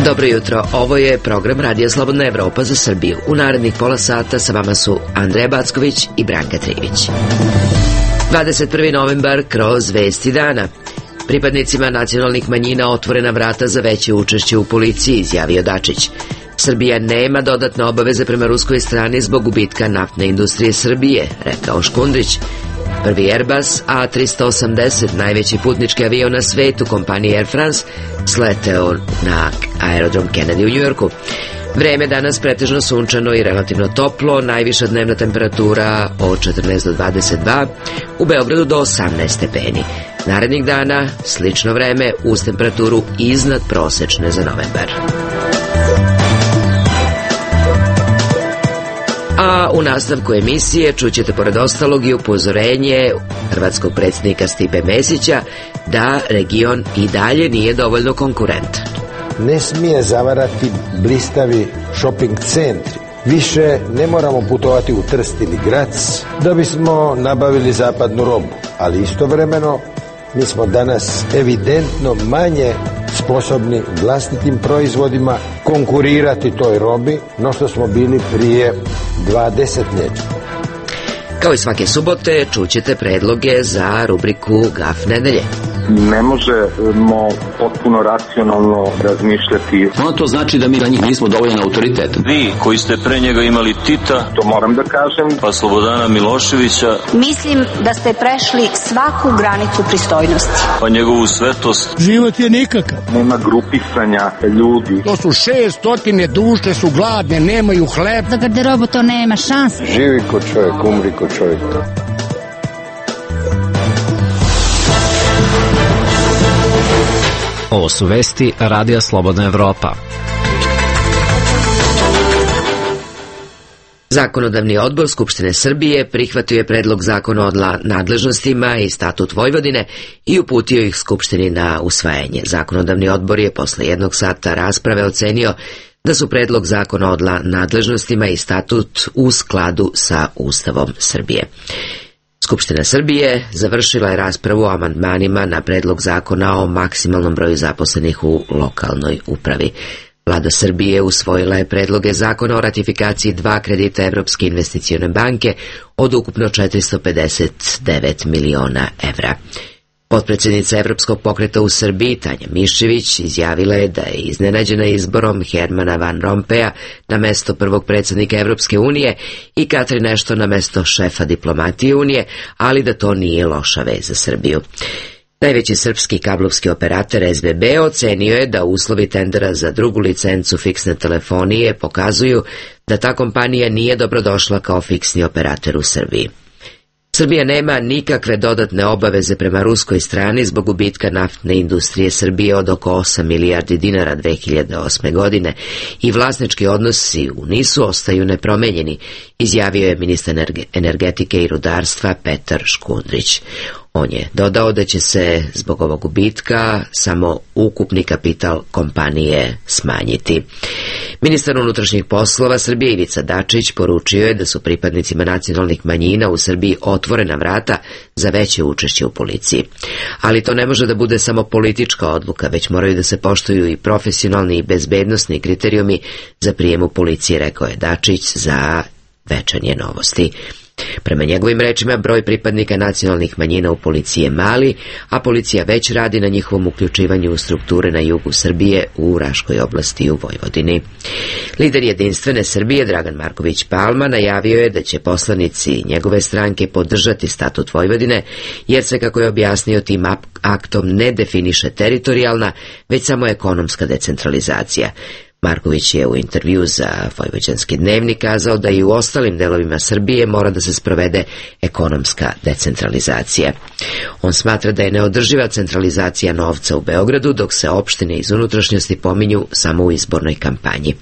Dobro jutro, ovo je program Radija Slobodna Evropa za Srbiju. U narednih pola sata sa vama su Andreja Backović i Branka Trivić. 21. novembar kroz vesti dana. Pripadnicima nacionalnih manjina otvorena vrata za veće učešće u policiji, izjavio Dačić. Srbija nema dodatne obaveze prema ruskoj strani zbog gubitka naftne industrije Srbije, rekao Škundrić. Prvi Airbus A380, najveći putnički avion na svetu, kompanije Air France, sleteo na aerodrom Kennedy u Njujorku. Vreme danas pretežno sunčano i relativno toplo, najviša dnevna temperatura od 14 do 22, u Beogradu do 18 stepeni. Narednih dana slično vreme uz temperaturu iznad prosečne za novembar. A u nastavku emisije čućete pored ostalog i upozorenje hrvatskog predsjednika Stipe Mesića da region i dalje nije dovoljno konkurentan. Ne smije zavarati blistavi shopping centri. Više ne moramo putovati u Trst ili Grac da bismo nabavili zapadnu robu, ali istovremeno mi smo danas evidentno manje sposobni vlastitim proizvodima konkurirati toj robi no što smo bili prije 2 desetljeća. Kao i svake subote čućete predloge za rubriku Gaf nedelje. Ne možemo potpuno racionalno razmišljati. Ono to znači da mi na njih nismo dovoljan autoritet. Vi koji ste pre njega imali Tita, to moram da kažem, pa Slobodana Miloševića. Mislim da ste prešli svaku granicu pristojnosti. Pa njegovu svetost. Život je nikakav. Nema grupisanja ljudi. To su 600 duše su gladne, nemaju hleb. Za garderobu to nema šanse. Živi ko čovjek, umri ko čovjek. Ovo su vesti Radija Slobodna Evropa. Zakonodavni odbor Skupštine Srbije prihvatio je predlog zakona o nadležnostima i statut Vojvodine i uputio ih Skupštini na usvajanje. Zakonodavni odbor je posle 1 sata rasprave ocenio da su predlog zakona o nadležnostima i statut u skladu sa Ustavom Srbije. Skupština Srbije završila je raspravu o amandmanima na predlog zakona o maksimalnom broju zaposlenih u lokalnoj upravi. Vlada Srbije usvojila je predloge zakona o ratifikaciji 2 kredita Evropske investicione banke od ukupno 459 miliona evra. Potpredsjednica Evropskog pokreta u Srbiji, Tanja Miščević, izjavila je da je iznenađena izborom Hermana Van Rompeja na mesto prvog predsjednika Evropske unije i Katrin Ashton na mesto šefa diplomatije Unije, ali da to nije loša vez za Srbiju. Najveći srpski kablovski operator SBB ocenio je da uslovi tendera za drugu licencu fiksne telefonije pokazuju da ta kompanija nije dobrodošla kao fiksni operator u Srbiji. Srbija nema nikakve dodatne obaveze prema ruskoj strani zbog gubitka naftne industrije Srbije od oko 8 milijardi dinara 2008. godine i vlasnički odnosi u NIS-u ostaju nepromenjeni, izjavio je ministar energetike i rudarstva Petar Škundrić. On je dodao da će se zbog ovog gubitka samo ukupni kapital kompanije smanjiti. Ministar unutrašnjih poslova Srbije Ivica Dačić poručio je da su pripadnicima nacionalnih manjina u Srbiji otvorena vrata za veće učešće u policiji. Ali to ne može da bude samo politička odluka, već moraju da se poštuju i profesionalni i bezbednosni kriterijumi za prijem u policiji, rekao je Dačić za Večernje novosti. Prema njegovim rečima, broj pripadnika nacionalnih manjina u policiji je mali, a policija već radi na njihovom uključivanju u strukture na jugu Srbije, u Raškoj oblasti i u Vojvodini. Lider Jedinstvene Srbije, Dragan Marković Palma, najavio je da će poslanici njegove stranke podržati statut Vojvodine, jer se, kako je objasnio, tim aktom ne definiše teritorijalna, već samo ekonomska decentralizacija. Marković je u intervju za Vojvođanski dnevnik kazao da i u ostalim delovima Srbije mora da se sprovede ekonomska decentralizacija. On smatra da je neodrživa centralizacija novca u Beogradu, dok se opštine iz unutrašnjosti pominju samo u izbornoj kampanji.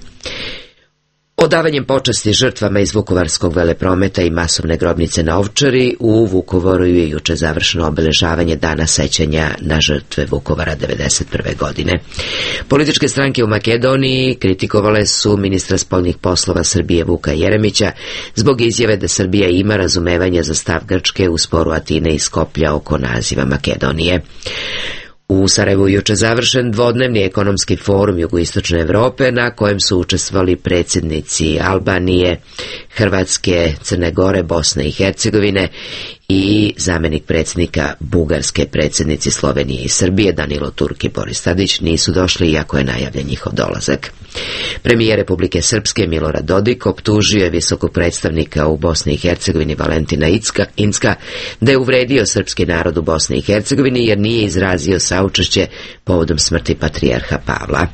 Odavanjem počasti žrtvama iz Vukovarskog veleprometa i masovne grobnice na Ovčari, u Vukovaru je juče završeno obeležavanje dana sećanja na žrtve Vukovara 1991. godine. Političke stranke u Makedoniji kritikovale su ministra spoljnih poslova Srbije Vuka Jeremića zbog izjave da Srbija ima razumevanja za stav Grčke u sporu Atine i Skoplja oko naziva Makedonije. U Sarajevu juče završen dvodnevni ekonomski forum Jugoistočne Evrope na kojem su učestvovali predsjednici Albanije, Hrvatske, Crne Gore, Bosne i Hercegovine i zamjenik predsjednika Bugarske. Predsjednici Slovenije i Srbije Danilo Turk i Boris Tadić nisu došli iako je najavljen njihov dolazak. Premijer Republike Srpske Milorad Dodik optužio je visokog predstavnika u Bosni i Hercegovini Valentina Incka da je uvredio srpski narod u Bosni i Hercegovini jer nije izrazio saučešće povodom smrti patrijarha Pavla.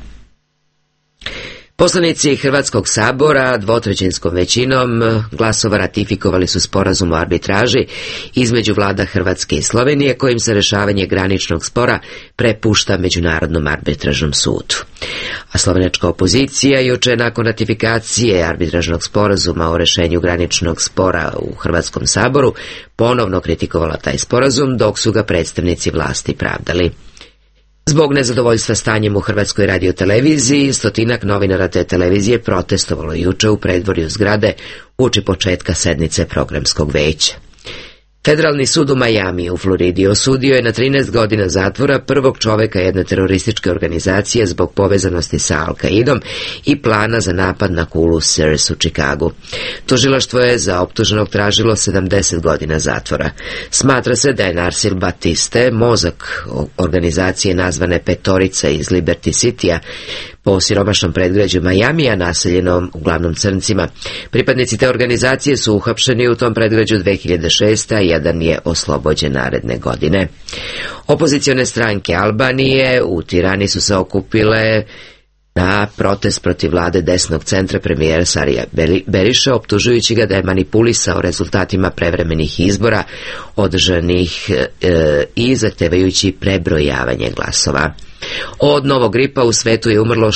Poslanici Hrvatskog sabora dvotrećinskom većinom glasova ratifikovali su sporazum o arbitraži između vlada Hrvatske i Slovenije kojim se rješavanje graničnog spora prepušta Međunarodnom arbitražnom sudu. A slovenačka opozicija juče nakon ratifikacije arbitražnog sporazuma o rješenju graničnog spora u Hrvatskom saboru ponovno kritikovala taj sporazum dok su ga predstavnici vlasti pravdali. Zbog nezadovoljstva stanjem u Hrvatskoj radioteleviziji, 100 novinara te televizije protestovalo juče u predvorju zgrade uoči početka sednice programskog veća. Federalni sud u Majamiju u Floridi osudio je na 13 godina zatvora prvog čoveka jedne terorističke organizacije zbog povezanosti sa Al-Qaidom i plana za napad na kulu Sears u Čikagu. Tužilaštvo je za optuženog tražilo 70 godina zatvora. Smatra se da je Narsil Batiste, mozak organizacije nazvane Petorica iz Liberty Citya, po siromašnom predgrađu Majamija, naseljenom uglavnom crncima. Pripadnici te organizacije su uhapšeni u tom predgrađu 2006. a jedan je oslobođen naredne godine. Opozicione stranke Albanije u Tirani su se okupile na protest protiv vlade desnog centra premijera Sarija Beriša, optužujući ga da je manipulisao rezultatima prevremenih izbora održanih i zahtevajući prebrojavanje glasova. Od novog gripa u svetu je umrlo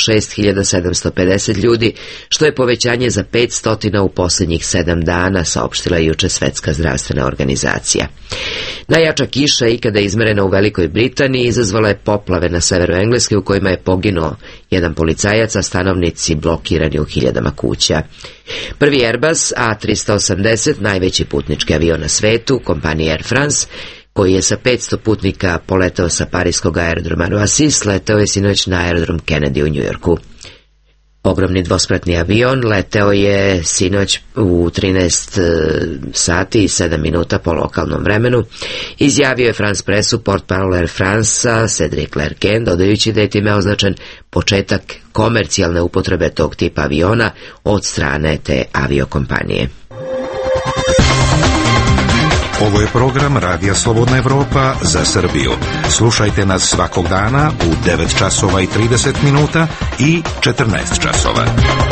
6750 ljudi, što je povećanje za 500 u posljednjih 7 dana, saopštila juče Svetska zdravstvena organizacija. Najjača kiša ikada izmerena u Velikoj Britaniji izazvala je poplave na severu Engleske u kojima je poginuo jedan policajac, a stanovnici blokirani u hiljadama kuća. Prvi Airbus A380, najveći putnički avion na svetu, kompanije Air France, koji je sa 500 putnika poletao sa parijskog aerodroma Roissy, letao je sinoć na aerodrom Kennedy u Njujorku. Ogromni dvospratni avion leteo je sinoć u 13 sati i 7 minuta po lokalnom vremenu, izjavio je France Pressu portparol Air France-a Cedric Lerken, dodajući da je time označen početak komercijalne upotrebe tog tipa aviona od strane te aviokompanije. Ovo je program Radija Slobodna Evropa za Srbiju. Slušajte nas svakog dana u 9 časova i 30 minuta i 14 časova.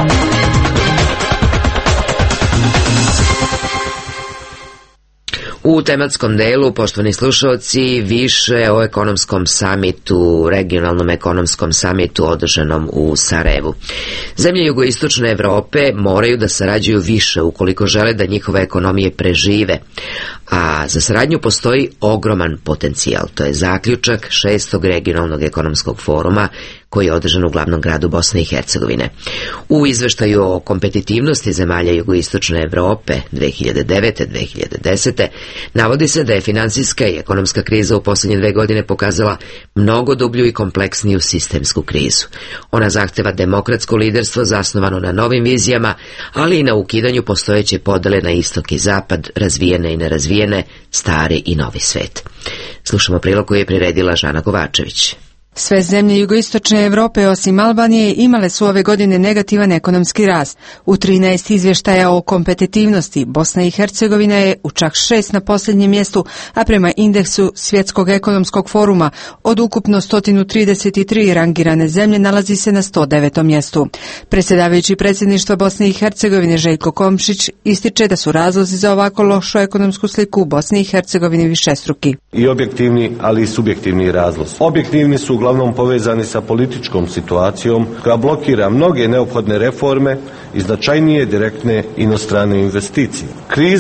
U tematskom delu, poštovani slušalci, više o ekonomskom samitu, regionalnom ekonomskom samitu održanom u Sarajevu. Zemlje jugoistočne Evrope moraju da sarađuju više ukoliko žele da njihove ekonomije prežive, a za saradnju postoji ogroman potencijal. To je zaključak 6. regionalnog ekonomskog foruma koji je održan u glavnom gradu Bosne i Hercegovine. U izveštaju o kompetitivnosti zemalja jugoistočne Evrope 2009-2010 navodi se da je finansijska i ekonomska kriza u posljednje 2 godine pokazala mnogo dublju i kompleksniju sistemsku krizu. Ona zahteva demokratsko liderstvo zasnovano na novim vizijama, ali i na ukidanju postojeće podele na istok i zapad, razvijene i nerazvijene, stari i novi svet. Slušamo prilog koji je priredila Žana Kovačević. Sve zemlje jugoistočne Evrope osim Albanije imale su ove godine negativan ekonomski rast. U 13 izvještaja o kompetitivnosti Bosna i Hercegovina je u čak 6 na posljednjem mjestu, a prema indeksu Svjetskog ekonomskog foruma od ukupno 133 rangirane zemlje nalazi se na 109. mjestu. Predsjedavajući predsjedništva Bosne i Hercegovine Željko Komšić ističe da su razlozi za ovako lošu ekonomsku sliku u Bosni i Hercegovini višestruki. I objektivni, ali i subjektivni razlozi. Objektivni su uglavnom povezani sa političkom situacijom koja blokira mnoge neophodne reforme i značajnije direktne inostrane investicije. Kriza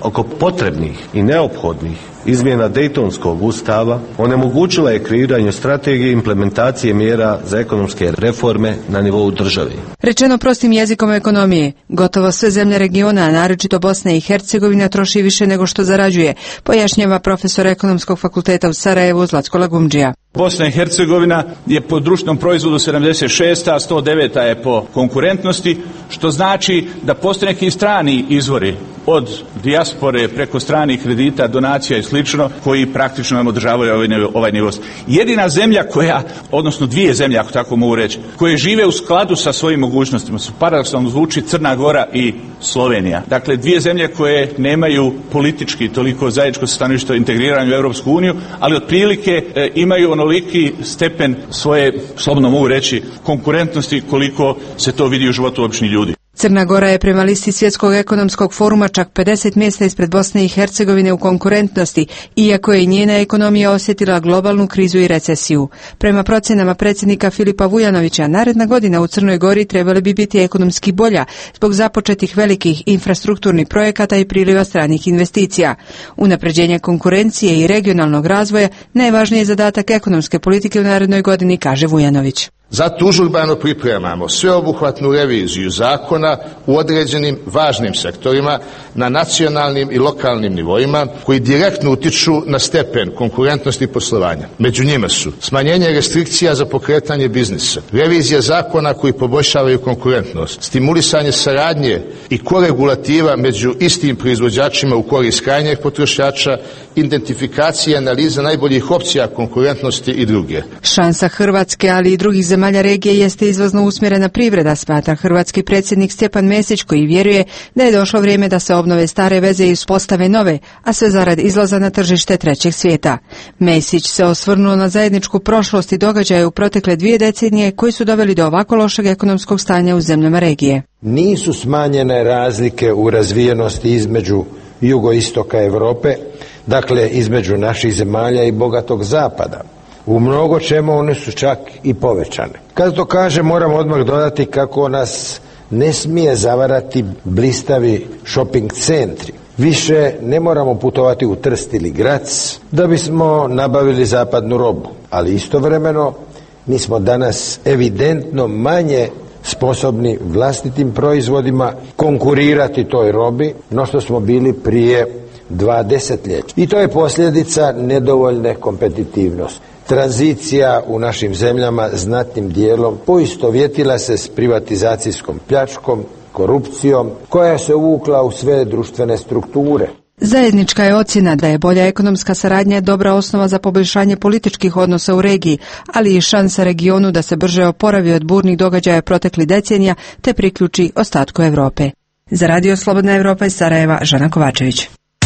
oko potrebnih i neophodnih izmjena Dejtonskog ustava onemogućila je kreiranje strategije i implementacije mjera za ekonomske reforme na nivou države. Rečeno prostim jezikom ekonomije, gotovo sve zemlje regiona, a naročito Bosna i Hercegovina, troši više nego što zarađuje, pojašnjava profesor ekonomskog fakulteta u Sarajevu Zlatko Lagumdžija. Bosna i Hercegovina je po društvenom proizvodu 76, a 109 je po konkurentnosti, što znači da postoje neki strani izvori od dijaspore preko stranih kredita, donacija i slično, koji praktično nam održavaju ovaj nivo. Jedina zemlja koja, odnosno dvije zemlje, ako tako mogu reći, koje žive u skladu sa svojim mogućnostima su, paradoksalno zvuči, Crna Gora i Slovenija. Dakle, dvije zemlje koje nemaju politički toliko zajedničko stanovište integriranja u Europsku uniju, ali otprilike imaju onoliki stepen svoje, slobodno mogu reći, konkurentnosti koliko se to vidi u životu običnih ljudi. Crna Gora je prema listi Svjetskog ekonomskog foruma čak 50 mjesta ispred Bosne i Hercegovine u konkurentnosti, iako je i njena ekonomija osjetila globalnu krizu i recesiju. Prema procjenama predsjednika Filipa Vujanovića, naredna godina u Crnoj Gori trebali bi biti ekonomski bolja zbog započetih velikih infrastrukturnih projekata i priliva stranih investicija. Unapređenje konkurencije i regionalnog razvoja najvažniji je zadatak ekonomske politike u narednoj godini, kaže Vujanović. Zato užurbano pripremamo sveobuhvatnu reviziju zakona u određenim važnim sektorima na nacionalnim i lokalnim nivoima koji direktno utiču na stepen konkurentnosti poslovanja. Među njima su smanjenje restrikcija za pokretanje biznisa, revizija zakona koji poboljšavaju konkurentnost, stimulisanje saradnje i koregulativa među istim proizvođačima u korist krajnjeg potrošača, identifikacija i analiza najboljih opcija konkurentnosti i druge. Šansa Hrvatske, ali i drugih zemalja regije jeste izvozno usmjerena privreda, smatra hrvatski predsjednik Stjepan Mesić, koji vjeruje da je došlo vrijeme da se obnove stare veze i uspostave nove, a sve zarad izlaza na tržište trećeg svijeta. Mesić se osvrnuo na zajedničku prošlost i događaje u protekle 2 decenije koji su doveli do ovako lošeg ekonomskog stanja u zemljama regije. Nisu smanjene razlike u razvijenosti između jugoistoka Europe, dakle između naših zemalja i bogatog zapada. U mnogo čemu one su čak i povećane. Kad to kažem, moram odmah dodati kako nas ne smije zavarati blistavi shopping centri. Više ne moramo putovati u Trst ili Grac da bismo nabavili zapadnu robu, ali istovremeno mi smo danas evidentno manje sposobni vlastitim proizvodima konkurirati toj robi no što smo bili prije 2 desetljeća. I to je posljedica nedovoljne kompetitivnosti. Tranzicija u našim zemljama znatnim dijelom poistovjetila se s privatizacijskom pljačkom, korupcijom, koja se uvukla u sve društvene strukture. Zajednička je ocjena da je bolja ekonomska saradnja dobra osnova za poboljšanje političkih odnosa u regiji, ali i šansa regionu da se brže oporavi od burnih događaja proteklih decenija te priključi ostatku Europe. Za Radio Slobodna Evropa iz Sarajeva, Žana Kovačević.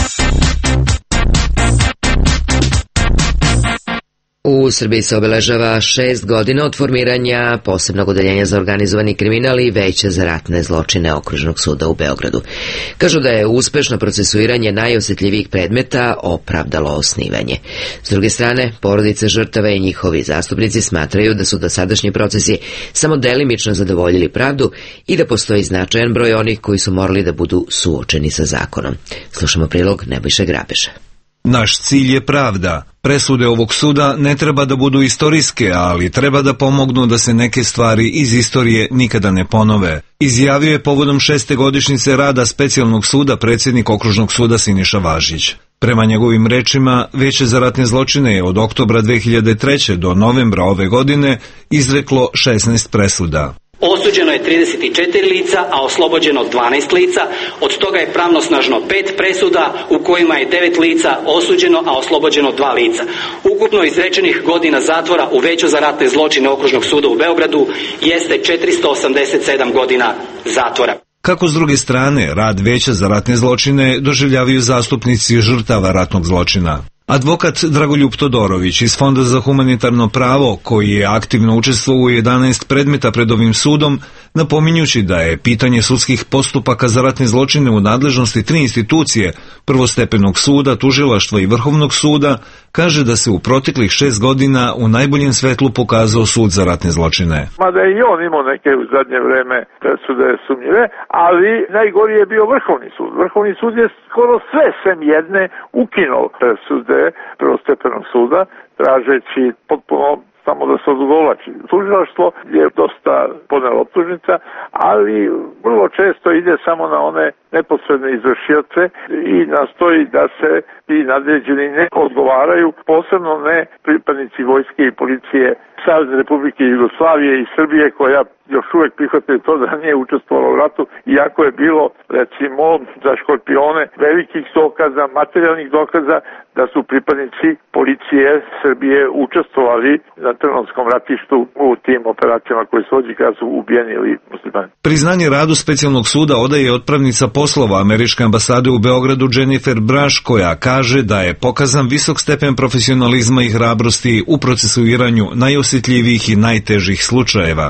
U Srbiji se obeležava 6 godina od formiranja posebnog odeljenja za organizovani kriminal i Veća za ratne zločine Okružnog suda u Beogradu. Kažu da je uspešno procesuiranje najosjetljivijih predmeta opravdalo osnivanje. S druge strane, porodice žrtava i njihovi zastupnici smatraju da su dosadašnji procesi samo delimično zadovoljili pravdu i da postoji značajan broj onih koji su morali da budu suočeni sa zakonom. Slušamo prilog Nebojše Grabeša. Naš cilj je pravda. Presude ovog suda ne treba da budu istorijske, ali treba da pomognu da se neke stvari iz istorije nikada ne ponove. Izjavio je povodom 6. godišnjice rada specijalnog suda predsjednik Okružnog suda Siniša Važić. Prema njegovim rečima, Veće za ratne zločine je od oktobra 2003. do novembra ove godine izreklo 16 presuda. Osuđeno je 34 lica, a oslobođeno 12 lica, od toga je pravnosnažno 5 presuda u kojima je 9 lica osuđeno, a oslobođeno 2 lica. Ukupno izrečenih godina zatvora u Veću za ratne zločine Okružnog suda u Beogradu jeste 487 godina zatvora. Kako s druge strane, rad Veća za ratne zločine doživljavaju zastupnici žrtava ratnog zločina. Advokat Dragoljub Todorović iz Fonda za humanitarno pravo, koji je aktivno učestvovao u 11 predmeta pred ovim sudom, napominjući da je pitanje sudskih postupaka za ratne zločine u nadležnosti 3 institucije, prvostepenog suda, tužilaštva i Vrhovnog suda, kaže da se u proteklih 6 godina u najboljem svetlu pokazao sud za ratne zločine. Mada je i on imao neke u zadnje vreme presude sumnjive, ali najgori je bio Vrhovni sud. Vrhovni sud je skoro sve sem jedne ukinuo presude prvostepenog suda, tražeći potpuno samo da se odugovlači. Tužilaštvo je dosta podnelo optužnica, ali vrlo često ide samo na one neposredne izvršioce i nastoji da se ti nadređeni ne odgovaraju, posebno ne pripadnici vojske i policije Savezne Republike Jugoslavije i Srbije, koja još uvek prihvataju to da nije učestvovala u ratu, iako je bilo, recimo, za Škorpione velikih dokaza, materijalnih dokaza da su pripadnici policije Srbije učestvovali na Trnovskom ratištu u tim operacijama koje su vođeni kada su ubijeni muslimani. Priznanje radu specijalnog suda odaje otpravnica poslova američke ambasade u Beogradu Jennifer Braš, koja kaže da je pokazan visok stepen profesionalizma i hrabrosti u procesuiranju najosjetljivijih i najtežih slučajeva.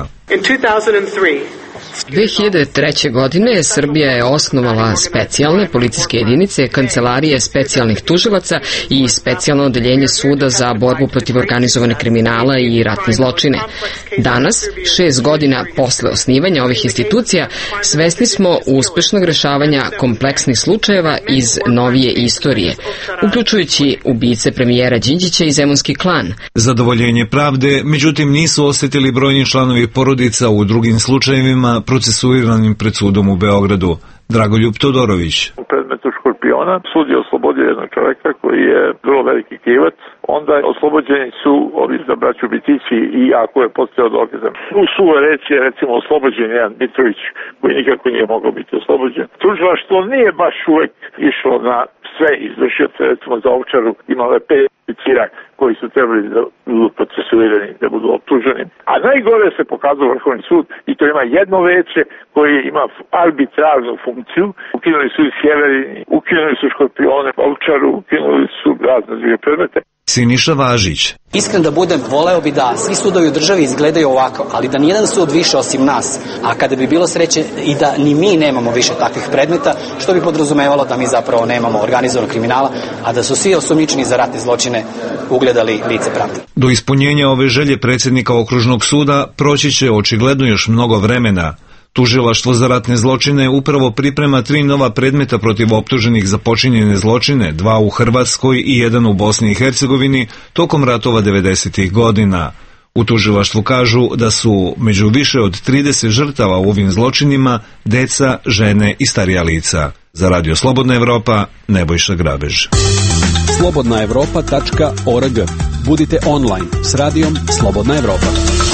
2003. godine Srbija je osnovala specijalne policijske jedinice, kancelarije specijalnih tužilaca i specijalno odeljenje suda za borbu protiv organizovanog kriminala i ratne zločine. Danas, 6 godina posle osnivanja ovih institucija, svesni smo uspešnog rešavanja kompleksnih slučajeva iz novije istorije, uključujući ubice premijera Đinđića i Zemunski klan. Zadovoljenje pravde, međutim, nisu osjetili brojni članovi porodica u drugim slučajevima procesuiranim pred sudom u Beogradu. Dragoljub Todorović. U predmetu Škorpiona sud je oslobodio jednog čoveka koji je vrlo veliki krivac. Onda oslobođeni su ovi za braću Bitići i ako je postao dokazan. U suvoj reći je recimo oslobođen jedan Mitrović koji nikako nije mogao biti oslobođen. Tužilaštvo nije baš uvek išlo na sve izvršioce, recimo za Ovčaru imale 5 oficira koji su trebali da budu procesuirani, da budu optuženi. A najgore se pokazao Vrhovni sud i to ima jedno veće koje ima arbitrarnu funkciju. Ukinuli su i Sjeverini, ukinuli su Škorpione, Ovčaru, ukinuli su razne druge predmete. Siniša Važić. Iskren da budem, voleo bi da svi sudovi u državi izgledaju ovako, ali da nijedan sud više osim nas, a kada bi bilo sreće i da ni mi nemamo više takvih predmeta, što bi podrazumevalo da mi zapravo nemamo organizovanog kriminala, a da su svi osumnjičeni za ratne zločine ugledali lice pravde. Do ispunjenja ove želje predsjednika okružnog suda proći će očigledno još mnogo vremena. Tužilaštvo za ratne zločine upravo priprema 3 nova predmeta protiv optuženih za počinjene zločine, 2 u Hrvatskoj i 1 u Bosni i Hercegovini, tokom ratova 90. godina. U tužilaštvu kažu da su među više od 30 žrtava u ovim zločinima deca, žene i starija lica. Za Radio Slobodna Evropa, Nebojša Grabež. slobodnaevropa.org. Budite online s radijom Slobodna Evropa.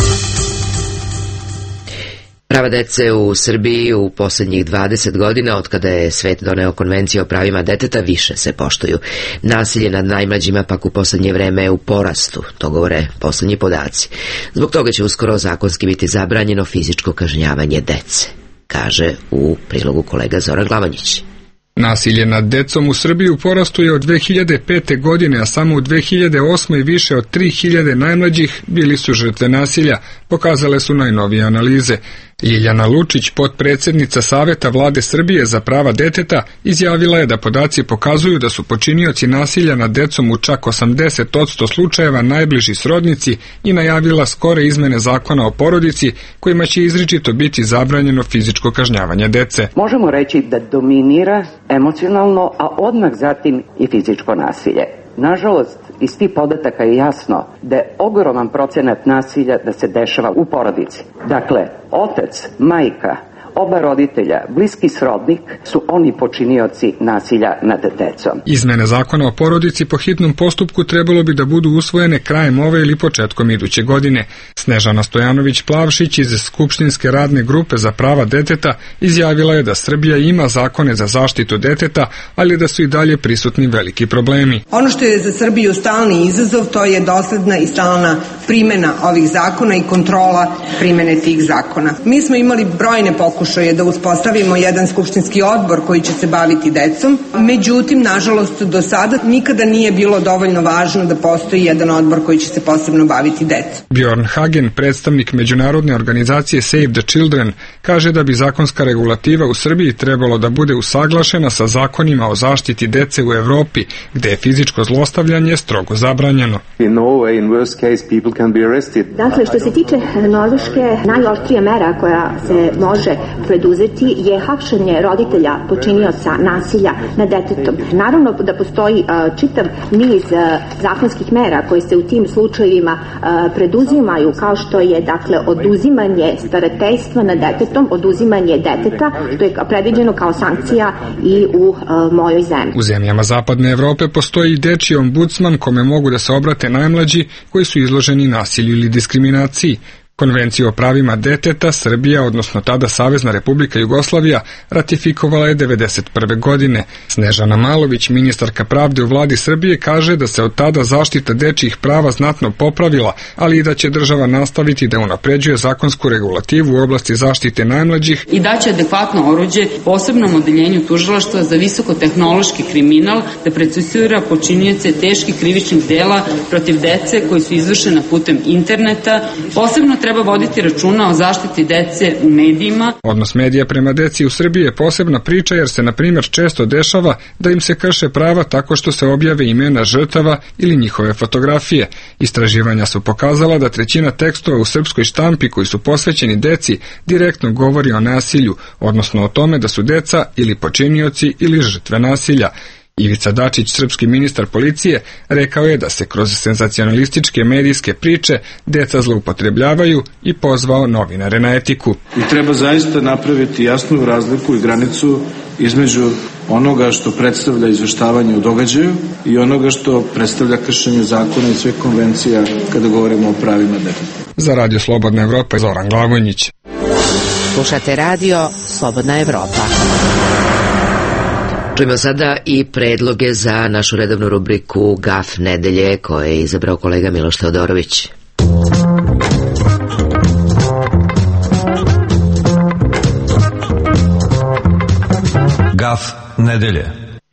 Prava dece u Srbiji u posljednjih 20 godina, od kada je svet doneo konvenciju o pravima deteta, više se poštuju. Nasilje nad najmlađima pak u posljednje vreme je u porastu, to govore posljednji podaci. Zbog toga će uskoro zakonski biti zabranjeno fizičko kažnjavanje dece, kaže u prilogu kolega Zoran Glavanjić. Nasilje nad decom u Srbiji u porastu je od 2005. godine, a samo u 2008. više od 3000 najmlađih bili su žrtve nasilja, pokazale su najnovije analize. Ljiljana Lučić, potpredsjednica Saveta Vlade Srbije za prava deteta, izjavila je da podaci pokazuju da su počinioci nasilja nad decom u čak 80% slučajeva najbliži srodnici i najavila skore izmene zakona o porodici kojima će izričito biti zabranjeno fizičko kažnjavanje dece. Možemo reći da dominira emocionalno, a odmah zatim i fizičko nasilje. Nažalost, iz tih podataka je jasno da je ogroman procenat nasilja da se dešava u porodici. Dakle, otac, majka, oba roditelja, bliski srodnik su oni počinioci nasilja nad decom. Izmene zakona o porodici po hitnom postupku trebalo bi da budu usvojene krajem ove ili početkom iduće godine. Snežana Stojanović-Plavšić iz Skupštinske radne grupe za prava deteta izjavila je da Srbija ima zakone za zaštitu deteta, ali da su i dalje prisutni veliki problemi. Ono što je za Srbiju stalni izazov, to je dosledna i stalna primjena ovih zakona i kontrola primjene tih zakona. Mi smo imali brojne pokušaje pokušao je da uspostavimo jedan skupštinski odbor koji će se baviti decom. Međutim, nažalost, do sada nikada nije bilo dovoljno važno da postoji jedan odbor koji će se posebno baviti decom. Bjorn Hagen, predstavnik međunarodne organizacije Save the Children, kaže da bi zakonska regulativa u Srbiji trebalo da bude usaglašena sa zakonima o zaštiti dece u Evropi, gde je fizičko zlostavljanje strogo zabranjeno. Dakle, što se tiče Norveške, najoštrija mera koja se može preduzeti je hapšenje roditelja počinioca nasilja nad detetom. Naravno da postoji čitav niz zakonskih mera koje se u tim slučajevima preduzimaju, kao što je dakle oduzimanje starateljstva nad detetom, oduzimanje deteta, što je predviđeno kao sankcija i u mojoj zemlji. U zemljama zapadne Evrope postoji i dečiji ombudsman kome mogu da se obrate najmlađi koji su izloženi nasilju ili diskriminaciji. Konvenciju o pravima deteta Srbija, odnosno tada Savezna Republika Jugoslavija, ratifikovala je 1991. godine. Snežana Malović, ministarka pravde u vladi Srbije, kaže da se od tada zaštita dečjih prava znatno popravila, ali i da će država nastaviti da unapređuje zakonsku regulativu u oblasti zaštite najmlađih i da će adekvatno oruđe posebnom odeljenju tužilaštva za visokotehnološki kriminal da procesuira počinioce teških krivičnih dela protiv dece koji su izvršena putem interneta. Posebno treba voditi računa o zaštiti dece u medijima. Odnos medija prema deci u Srbiji je posebna priča jer se, na primjer, često dešava da im se krše prava tako što se objave imena žrtava ili njihove fotografije. Istraživanja su pokazala da 1/3 tekstova u srpskoj štampi koji su posvećeni deci direktno govori o nasilju, odnosno o tome da su deca ili počinioci ili žrtve nasilja. Ivica Dačić, srpski ministar policije, rekao je da se kroz senzacionalističke medijske priče deca zloupotrebljavaju i pozvao novinare na etiku. I treba zaista napraviti jasnu razliku i granicu između onoga što predstavlja izveštavanje o događaju i onoga što predstavlja kršenje zakona i sve konvencija kada govorimo o pravima deteta. Za Radio Slobodna Evropa, Zoran Glavonjić. Slušate Radio Slobodna Evropa. Čujemo sada i predloge za našu redovnu rubriku GAF nedelje koje je izabrao kolega Miloš Teodorović. GAF nedelje.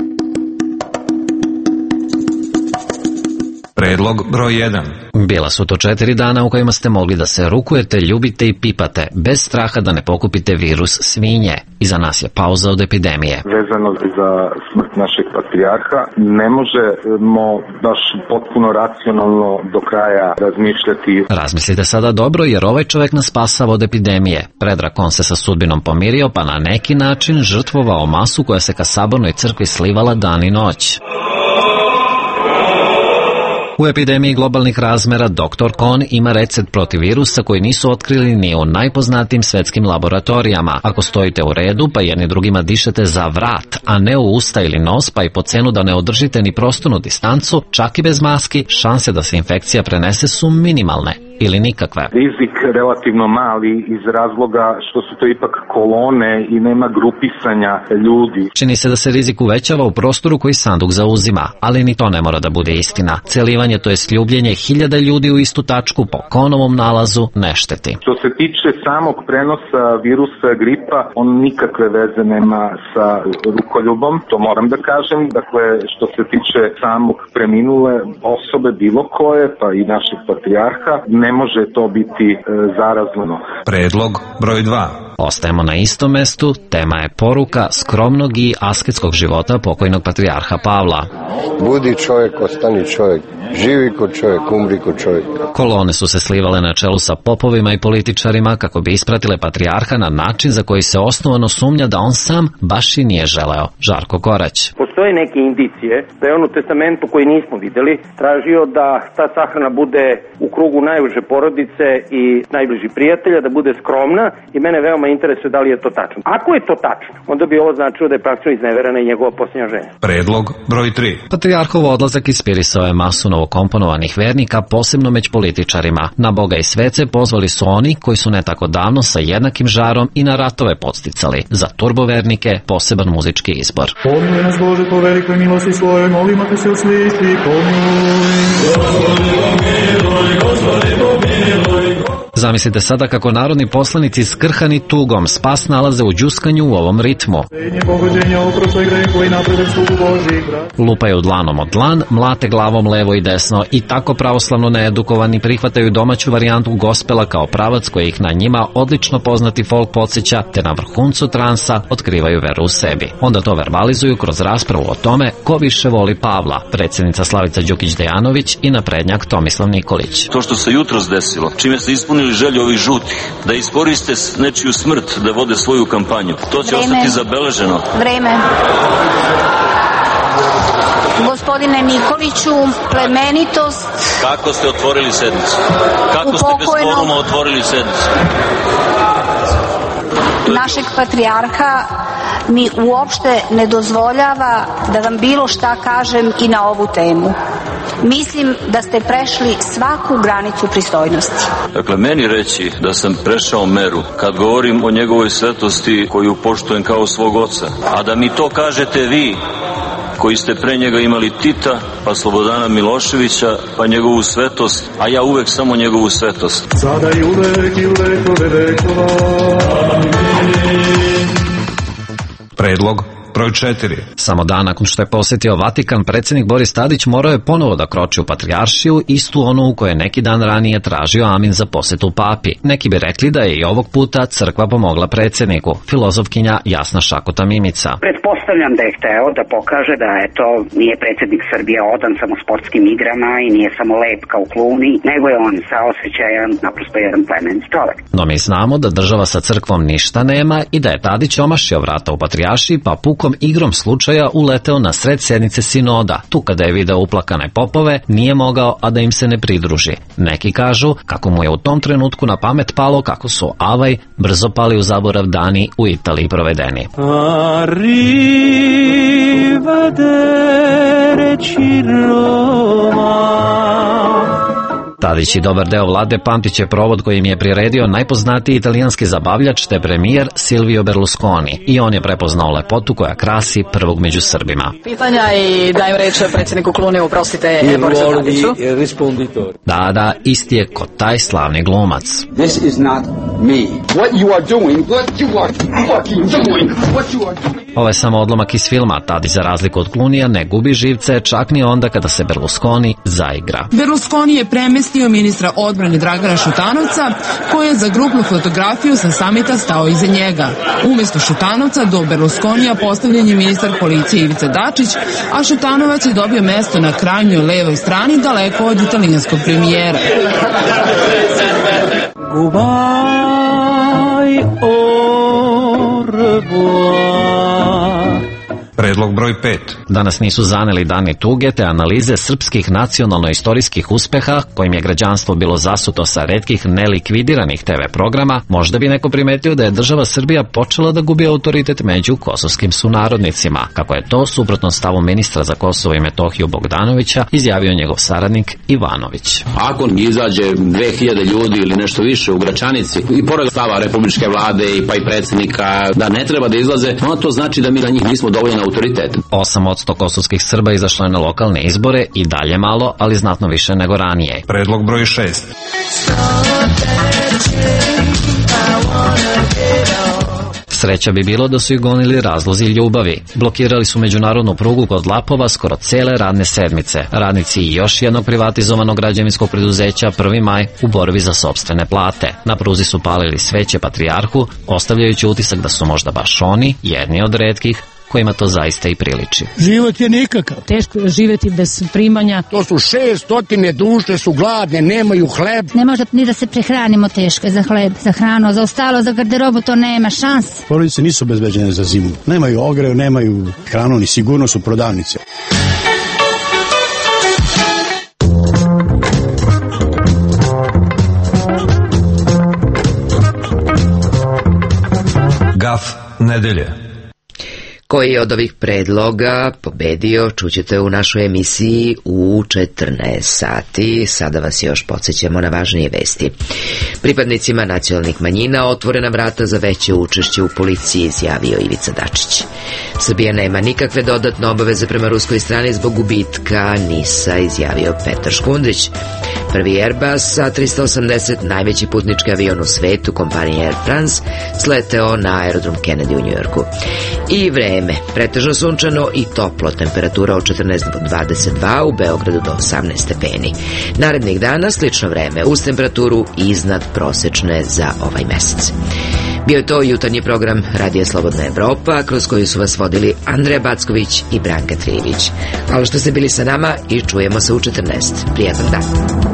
Predlog broj 1. Bila su to 4 dana u kojima ste mogli da se rukujete, ljubite i pipate, bez straha da ne pokupite virus svinje. Iza nas je pauza od epidemije. Vezano za smrt našeg patrijarha, ne možemo baš potpuno racionalno do kraja razmišljati. Razmislite sada dobro, jer ovaj čovek nas spasava od epidemije. Predrag on se sa sudbinom pomirio, pa na neki način žrtvovao masu koja se ka sabornoj crkvi slivala dan i noć. U epidemiji globalnih razmera Dr. Kohn ima recept protiv virusa koji nisu otkrili ni u najpoznatijim svetskim laboratorijama. Ako stojite u redu pa jedni drugima dišete za vrat, a ne u usta ili nos, pa i po cenu da ne održite ni prostornu distancu, čak i bez maski, šanse da se infekcija prenese su minimalne ili nikakve. Rizik relativno mali iz razloga što su to ipak kolone i nema grupisanja ljudi. Čini se da se rizik uvećava u prostoru koji sanduk zauzima, ali ni to ne mora da bude istina. Celivanje, to je sljubljenje 1000 ljudi u istu tačku po Kohnovom nalazu, ne šteti. Što se tiče samog prenosa virusa gripa, on nikakve veze nema sa rukoljubom, to moram da kažem. Dakle, što se tiče samog preminule osobe bilo koje, pa i našeg patrijarha, ne može to biti zarazno. Predlog broj 2. Ostajemo na istom mestu, tema je poruka skromnog i asketskog života pokojnog patrijarha Pavla. Budi čovjek, ostani čovjek. Živi ko čovjek, umri ko čovjek. Kolone su se slivale na čelu sa popovima i političarima kako bi ispratile patrijarha na način za koji se osnovano sumnja da on sam baš i nije želeo. Žarko Korać. Postoje neke indicije da je on u testamentu koji nismo videli tražio da ta sahrana bude u krugu najuže porodice i najbližih prijatelja, da bude skromna i mene veoma interesuje da li je to tačno. Ako je to tačno, onda bi ovo značilo da je praktično izneverena i njegova posljednja žena. Predlog broj 3. Patrijarhov odlazak ispirisao je masu novokomponovanih vernika, posebno među političarima. Na Boga i svece pozvali su oni koji su ne tako davno sa jednakim žarom i na ratove podsticali. Za turbovernike poseban muzički izbor. Pomiluj nas Bože po velikoj milosti svojoj, molimo te se usliši, pomiluj. Gospodi pomiluj, Gospodi pomiluj. Zamislite sada kako narodni poslanici skrhani tugom spas nalaze u đuskanju u ovom ritmu. Lupaju dlanom od dlan, mlate glavom levo i desno i tako pravoslavno needukovani prihvataju domaću varijantu gospela kao pravac koji ih na njima odlično poznati folk podsjeća, te na vrhuncu transa otkrivaju veru u sebi. Onda to verbalizuju kroz raspravu o tome ko više voli Pavla, predsjednica Slavica Đukić-Dejanović i naprednjak Tomislav Nikolić. To što se jutros desilo, čime se ispunili želje ovih žutih, da iskoriste nečiju smrt da vode svoju kampanju, to će ostati zabeleženo. Vreme. Gospodine Nikoliću, plemenitost... Kako ste otvorili sednicu? Kako ste bez kvoruma otvorili sednicu? Našeg patrijarha mi uopšte ne dozvoljava da vam bilo šta kažem i na ovu temu. Mislim da ste prešli svaku granicu pristojnosti. Dakle, meni reći da sam prešao meru kad govorim o njegovoj svetosti koju poštujem kao svog oca, a da mi to kažete vi koji ste pre njega imali Tita, pa Slobodana Miloševića, pa njegovu svetost, a ja uvek samo njegovu svetost. Sada i uvek vekova. Predlog broj 4. Samo dan nakon što je posjetio Vatikan, predsjednik Boris Tadić morao je ponovo da kroči u patrijaršiju, istu onu u kojoj neki dan ranije tražio amin za posjetu papi. Neki bi rekli da je i ovog puta crkva pomogla predsjedniku, filozofkinja Jasna Šakota Mimica. Pretpostavljam da je hteo da pokaže da nije predsjednik Srbije odan samo sportskim igrama i nije samo lep kao kluni, nego je on saosećajan, naprosto jedan plemenit čovek. No mi znamo da država sa crkvom ništa nema i da je Tadić omašio vrata u patrijaršiji, pa pukom igrom slučaja uleteo na sred sjednice sinoda. Tu kada je video uplakane popove, nije mogao a da im se ne pridruži. Neki kažu kako mu je u tom trenutku na pamet palo kako su avaj brzo pali u zaborav dani u Italiji provedeni. Arrivederci Roma. Tadić i dobar deo vlade pamtit će provod koji im je priredio najpoznatiji italijanski zabavljač te premijer Silvio Berlusconi. I on je prepoznao lepotu koja krasi prvog među Srbima. Pitanja i dajem reč predsjedniku Kluniju, oprostite, Borisu Tadiću. Da, isti je kod taj slavni glumac. This is not me. What you are doing, what you are fucking doing, what you are doing. Ovo je samo odlomak iz filma. Tadić za razliku od Klunija ne gubi živce čak ni onda kada se Berlusconi zaigra. Berlusconi je premestio ministra odbrane Dragana Šutanovca, koji je za grupnu fotografiju sa samita stao iza njega. Umjesto Šutanovca do Berlusconija postavljen je ministar policije Ivica Dačić, a Šutanovac je dobio mesto na krajnjoj levoj strani daleko od italijanskog premijera. Goodbye, au revoir. Predlog broj 5. Danas nisu zaneli dani tuge te analize srpskih nacionalno-istorijskih uspeha kojim je građanstvo bilo zasuto sa retkih nelikvidiranih TV programa. Možda bi neko primetio da je država Srbija počela da gubi autoritet među kosovskim sunarodnicima, kako je to suprotno stavu ministra za Kosovo i Metohiju Bogdanovića izjavio njegov saradnik Ivanović. Ako izađe 2000 ljudi ili nešto više u Gračanici i pored stava republičke vlade pa i predsjednika da ne treba da izlaze, onda to znači da mi na njih nismo dovoljno autoritet. 8% kosovskih Srba izašlo je na lokalne izbore i dalje malo, ali znatno više nego ranije. Predlog broj 6. Sreća bi bilo da su ih gonili razlozi ljubavi. Blokirali su međunarodnu prugu kod Lapova skoro cele radne sedmice. Radnici i još jednog privatizovanog građevinskog preduzeća 1. maj u borbi za sopstvene plate. Na pruzi su palili sveće patrijarhu, ostavljajući utisak da su možda baš oni jedni od retkih kojima to zaista i priliči. Život je nikakav. Teško je živjeti bez primanja. To su 600 duše su gladne, nemaju hleb. Ne može ni da se prehranimo, teško je za hleb, za hranu, za ostalo, za garderobu, to nema šans. Porodice nisu obezbeđene za zimu. Nemaju ogrev, nemaju hranu, ni sigurno su prodavnice. Gaf nedelje. Koji od ovih predloga pobedio, čućete u našoj emisiji u 14 sati. Sada vas još podsjećamo na važnije vesti. Pripadnicima nacionalnih manjina otvorena vrata za veće učešće u policiji, izjavio Ivica Dačić. Srbija nema nikakve dodatne obaveze prema ruskoj strani zbog gubitka NIS-a, izjavio Petar Škundrić. Prvi Airbus A380, najveći putnički avion u svetu, kompanije Air France, sleteo na aerodrom Kennedy u Njujorku. I vreme, pretežno sunčano i toplo, temperatura od 14 do 22, u Beogradu do 18 stepeni. Narednih dana slično vreme, uz temperaturu iznad prosečne za ovaj mesec. Bio je to jutarnji program Radija Slobodna Evropa, kroz koju su vas vodili Andreja Backović i Branka Trijević. Hvala što ste bili sa nama i čujemo se u 14. Prijatan dan.